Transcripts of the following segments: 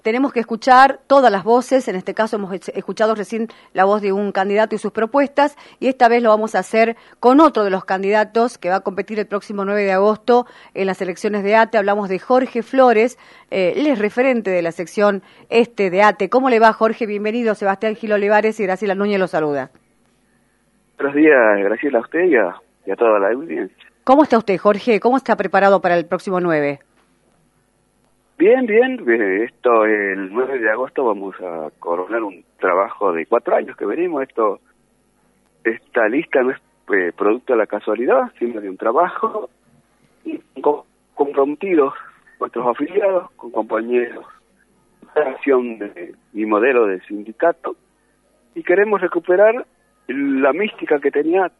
tenemos que escuchar todas las voces. En este caso hemos escuchado recién la voz de un candidato y sus propuestas, y esta vez lo vamos a hacer con otro de los candidatos que va a competir el próximo 9 de agosto en las elecciones de ATE. Hablamos de Jorge Flores, él es referente de la sección de ATE. ¿Cómo le va, Jorge? Bienvenido. Sebastián Gil Olivares y Graciela Núñez lo saluda. Buenos días, Graciela, a usted y a toda la audiencia. ¿Cómo está usted, Jorge? ¿Cómo está preparado para el próximo 9? Bien. Esto, el 9 de agosto vamos a coronar un trabajo de 4 años que venimos. Esta lista no es producto de la casualidad, sino de un trabajo comprometidos nuestros afiliados con compañeros de acción y modelo de sindicato, y queremos recuperar la mística que tenía.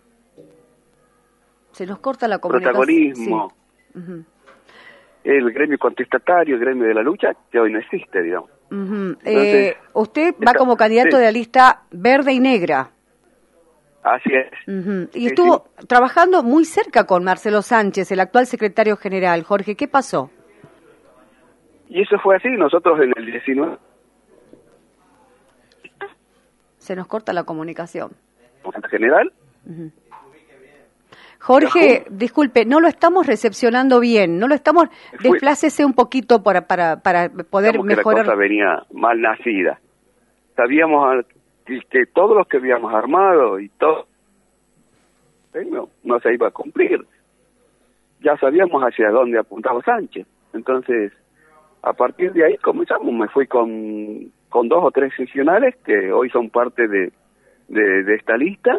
Se nos corta la comunicación. Protagonismo. Sí. Uh-huh. El gremio contestatario, el gremio de la lucha, que hoy no existe, digamos. Uh-huh. Entonces, usted va como candidato de la lista verde y negra. Así es. Uh-huh. Y estuvo trabajando muy cerca con Marcelo Sánchez, el actual secretario general. Jorge, ¿qué pasó? Y eso fue así. Nosotros en el 19... Se nos corta la comunicación. ¿General? Uh-huh. Jorge, disculpe, no lo estamos recepcionando bien, no lo estamos... Desplácese un poquito para poder mejorar. Que la cosa venía mal nacida. Sabíamos que todos los que habíamos armado y todo no se iba a cumplir. Ya sabíamos hacia dónde apuntaba Sánchez. Entonces, a partir de ahí comenzamos. Me fui con 2 o 3 seccionales que hoy son parte de esta lista.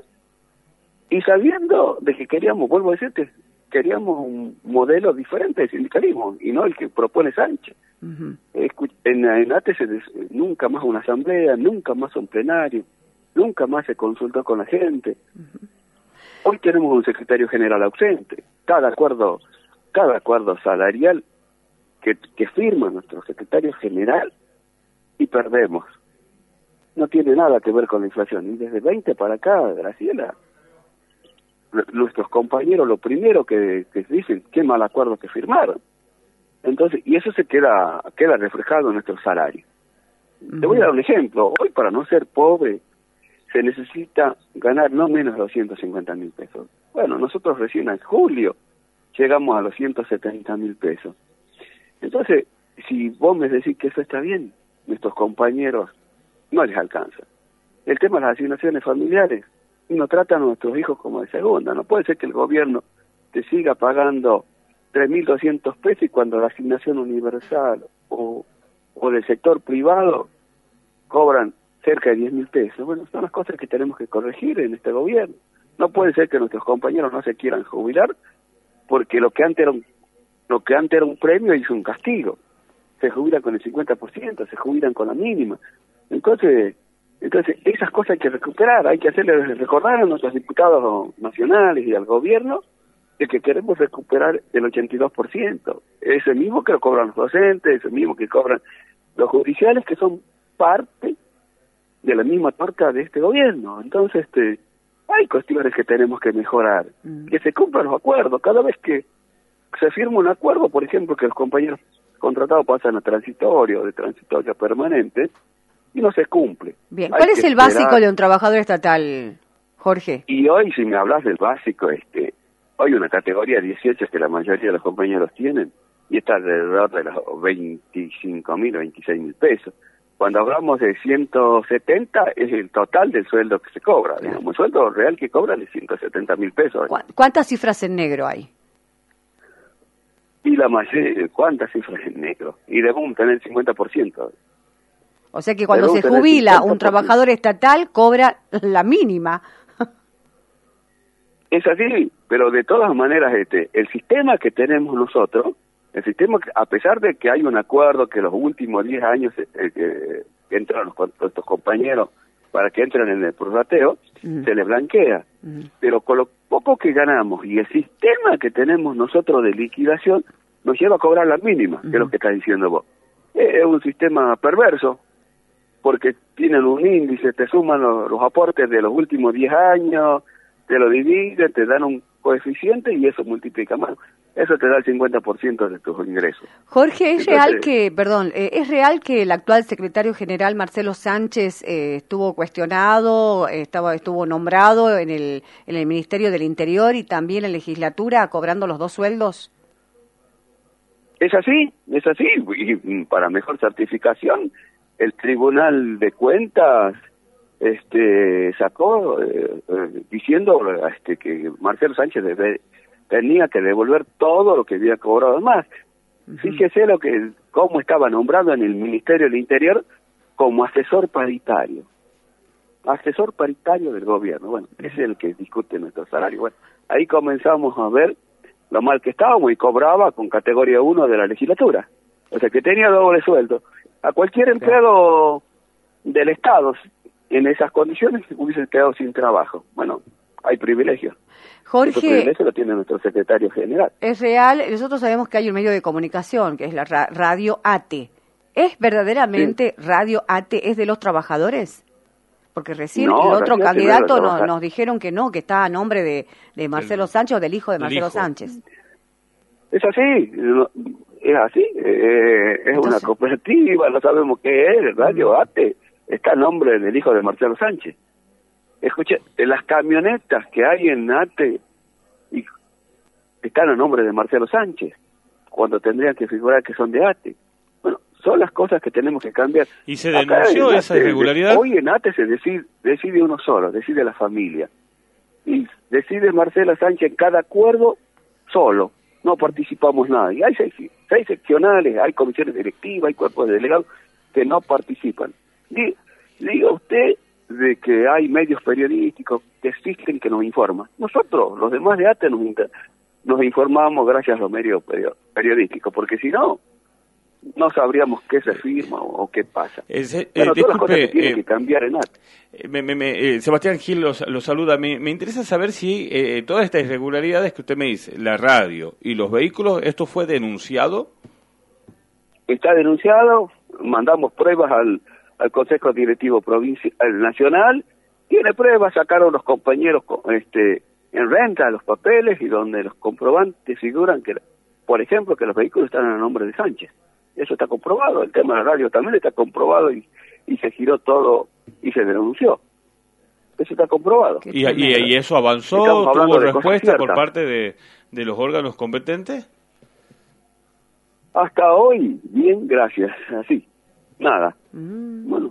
Y sabiendo de que queríamos, vuelvo a decirte, queríamos un modelo diferente de sindicalismo y no el que propone Sánchez. Uh-huh. En ATE nunca más una asamblea, nunca más un plenario, nunca más se consultó con la gente. Uh-huh. Hoy tenemos un secretario general ausente. Cada acuerdo salarial que firma nuestro secretario general y perdemos. No tiene nada que ver con la inflación. Y desde 20 para acá, Graciela, nuestros compañeros lo primero que dicen, qué mal acuerdo que firmaron. Entonces, y eso se queda reflejado en nuestro salario. Uh-huh. Te voy a dar un ejemplo. Hoy, para no ser pobre, se necesita ganar no menos de 250.000 pesos. Bueno, nosotros recién en julio llegamos a los 170.000 pesos. Entonces, si vos me decís que eso está bien, nuestros compañeros no les alcanza. El tema de las asignaciones familiares, no tratan a nuestros hijos como de segunda. No puede ser que el gobierno te siga pagando 3.200 pesos y cuando la asignación universal o del sector privado cobran cerca de 10.000 pesos. Bueno, son las cosas que tenemos que corregir en este gobierno. No puede ser que nuestros compañeros no se quieran jubilar porque lo que antes era un premio es un castigo. Se jubilan con el 50%, se jubilan con la mínima. Entonces, esas cosas hay que recuperar, hay que hacerle recordar a nuestros diputados nacionales y al gobierno de que queremos recuperar el 82%. Ese mismo que lo cobran los docentes, ese mismo que cobran los judiciales, que son parte de la misma torta de este gobierno. Entonces, hay cuestiones que tenemos que mejorar, que se cumplan los acuerdos. Cada vez que se firma un acuerdo, por ejemplo, que los compañeros contratados pasan a transitorio, de transitorio a permanente, y no se cumple. Bien, ¿cuál es el básico de un trabajador estatal, Jorge? Y hoy, si me hablas del básico, hoy una categoría 18 que la mayoría de los compañeros tienen, y está alrededor de los 25.000, 26.000 pesos. Cuando hablamos de 170, es el total del sueldo que se cobra. Claro. Digamos, el sueldo real que cobran es 170.000 pesos. ¿Cuántas cifras en negro hay? Y la mayoría, ¿cuántas cifras en negro? Y debemos tener el 50%. O sea que cuando se jubila un trabajador estatal, cobra la mínima. Es así, pero de todas maneras, el sistema que tenemos nosotros, el sistema, a pesar de que hay un acuerdo que los últimos 10 años que entran nuestros compañeros para que entren en el prorrateo, se les blanquea. Pero con lo poco que ganamos y el sistema que tenemos nosotros de liquidación, nos lleva a cobrar la mínima, que es lo que estás diciendo vos. Es un sistema perverso, porque tienen un índice, te suman los aportes de los últimos 10 años, te lo dividen, te dan un coeficiente y eso multiplica más. eso te da el 50% de tus ingresos. Jorge, ¿es Entonces, real que el actual secretario general Marcelo Sánchez estuvo cuestionado, estuvo nombrado en el Ministerio del Interior y también en legislatura cobrando los 2 sueldos? es así, y para mejor certificación, el Tribunal de Cuentas sacó diciendo que Marcelo Sánchez tenía que devolver todo lo que había cobrado más. Fíjese cómo estaba nombrado en el Ministerio del Interior como asesor paritario del gobierno. Bueno, ese es el que discute nuestro salario. Bueno, ahí comenzamos a ver lo mal que estábamos y cobraba con categoría 1 de la legislatura. O sea, que tenía doble sueldo. A cualquier empleado del Estado en esas condiciones hubiese quedado sin trabajo. Bueno, hay privilegios. Jorge, ese privilegio lo tiene nuestro secretario general. Es real, nosotros sabemos que hay un medio de comunicación, que es la Radio ATE. ¿Es verdaderamente Radio ATE es de los trabajadores? Porque recién el otro candidato nos dijeron que no, que está a nombre de Marcelo Sánchez o del hijo de Marcelo Sánchez. Es así, es una cooperativa, no sabemos qué es, Radio ATE, está a nombre del hijo de Marcelo Sánchez. Escuche, las camionetas que hay en ATE están a nombre de Marcelo Sánchez, cuando tendrían que figurar que son de ATE. Bueno, son las cosas que tenemos que cambiar. ¿Y se denunció esa irregularidad? Hoy en ATE se decide uno solo, decide la familia. Y decide Marcelo Sánchez en cada acuerdo solo, no participamos nada. Y hay seis seccionales, hay comisiones directivas, hay cuerpos de delegados que no participan. Diga usted de que hay medios periodísticos que existen que nos informan. Nosotros, los demás de ATE, nos informamos gracias a los medios periodísticos, porque si no sabríamos qué se firma o qué pasa. Disculpe, todas las cosas que tienen que cambiar en ATE. Sebastián Gil lo saluda. Me interesa saber si todas estas irregularidades que usted me dice, la radio y los vehículos, ¿esto fue denunciado? Está denunciado, mandamos pruebas al Consejo Directivo Nacional, tiene pruebas, sacaron los compañeros en renta los papeles y donde los comprobantes figuran que, por ejemplo, que los vehículos están a nombre de Sánchez. Eso está comprobado, el tema de la radio también está comprobado y se giró todo y se denunció. Eso está comprobado. ¿Y eso avanzó? ¿Tuvo respuesta por parte de los órganos competentes? Hasta hoy, bien, gracias, así. Nada. Bueno,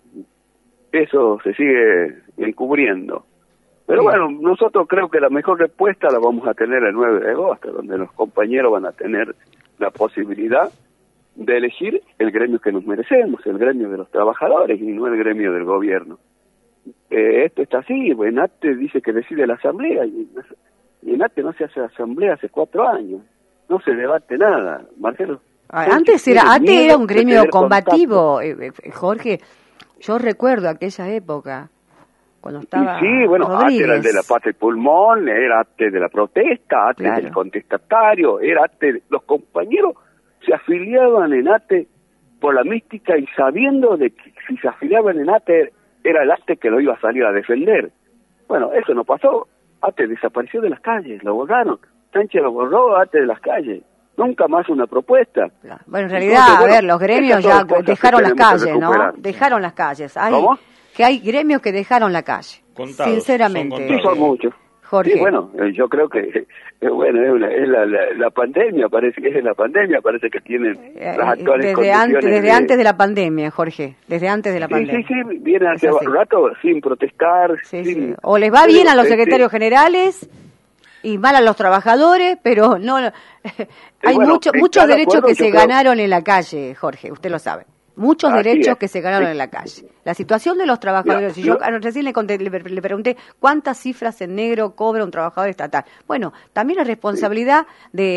eso se sigue encubriendo. Pero bueno, nosotros creo que la mejor respuesta la vamos a tener el 9 de agosto, donde los compañeros van a tener la posibilidad de elegir el gremio que nos merecemos, el gremio de los trabajadores y no el gremio del gobierno. Esto está así, en ATE dice que decide la asamblea y en ATE no se hace asamblea hace 4 años, no se debate nada, Marcelo. Antes ATE era un gremio combativo, Jorge, yo recuerdo aquella época, cuando estaba sí, bueno, Rodríguez. ATE era el de la paz del pulmón, era ATE de la protesta, ATE del contestatario, era ATE, los compañeros se afiliaban en ATE por la mística y sabiendo de que si se afiliaban en ATE era el ATE que lo iba a salir a defender. Bueno, eso no pasó, ATE desapareció de las calles, lo borraron, Sánchez lo borró ATE de las calles. Nunca más una propuesta. Bueno, en realidad, entonces, a ver, los gremios ya dejaron las calles, ¿no? Dejaron las calles. ¿Cómo? Que hay gremios que dejaron la calle. Contados, sinceramente. Sí, son muchos. Jorge. Sí, bueno, yo creo que es la pandemia, parece que es la pandemia, parece que tienen las actuales condiciones. Desde antes de la pandemia, Jorge, desde antes de la pandemia. Sí, vienen hace rato sin protestar. Sí. O les va bien a los secretarios generales y mal a los trabajadores, pero no hay muchos derechos que se ganaron en la calle, Jorge, usted lo sabe. Muchos derechos que se ganaron en la calle. La situación de los trabajadores, yo recién le pregunté cuántas cifras en negro cobra un trabajador estatal. Bueno, también es responsabilidad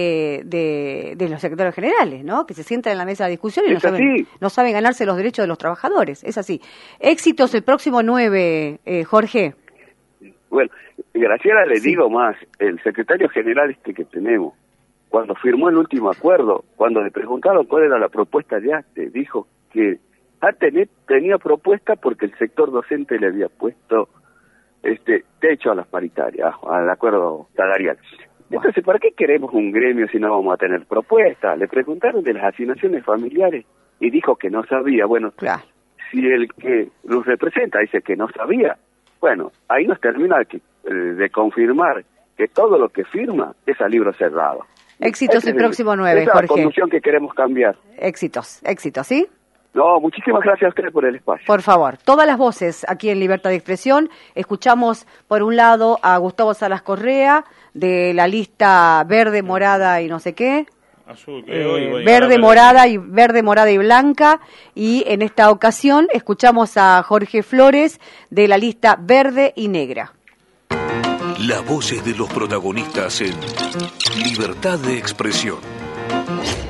de los secretarios generales, ¿no? Que se sientan en la mesa de discusión y no saben ganarse los derechos de los trabajadores. Es así. Éxitos el próximo 9, Jorge. Bueno, Graciela, le digo más, el secretario general que tenemos, cuando firmó el último acuerdo, cuando le preguntaron cuál era la propuesta de ATE, dijo que ATE tenía propuesta porque el sector docente le había puesto techo a las paritarias, al acuerdo salarial. Entonces, ¿para qué queremos un gremio si no vamos a tener propuestas? Le preguntaron de las asignaciones familiares y dijo que no sabía. Bueno, claro. Si el que nos representa dice que no sabía, bueno, ahí nos termina de confirmar que todo lo que firma es a libro cerrado. Éxitos el próximo 9, esa Jorge. Es la conducción que queremos cambiar. Éxitos, ¿sí? No, muchísimas gracias a ustedes por el espacio. Por favor, todas las voces aquí en Libertad de Expresión. Escuchamos, por un lado, a Gustavo Salas Correa, de la lista verde, morada y no sé qué. Azul, verde, morada y blanca. Y en esta ocasión escuchamos a Jorge Flores, de la lista verde y negra. Las voces de los protagonistas en Libertad de Expresión.